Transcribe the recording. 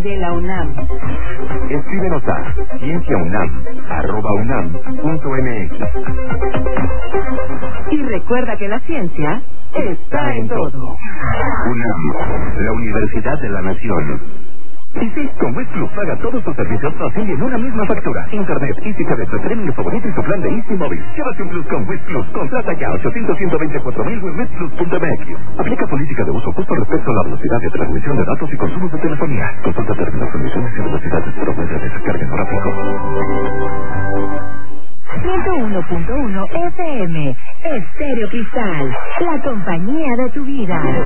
de la UNAM. Escríbenos a cienciaunam@unam.mx. Y recuerda que la ciencia está en todo. UNAM, la Universidad de la Nación. Y sí, con Wiz Plus paga todos tus servicios fácil y en una misma factura. Internet, Easy Cabeza, streaming favorito y tu plan de Easy Móvil. Llévate un Plus con Wiz Plus. Contrata ya 800-124,000 en wizplus.mx. Aplica política de uso justo respecto a la velocidad de transmisión de datos y consumos de telefonía. Consulta términos, condiciones y velocidades promedio de descarga en gráfico. 101.1 FM, Estéreo Cristal, la compañía de tu vida.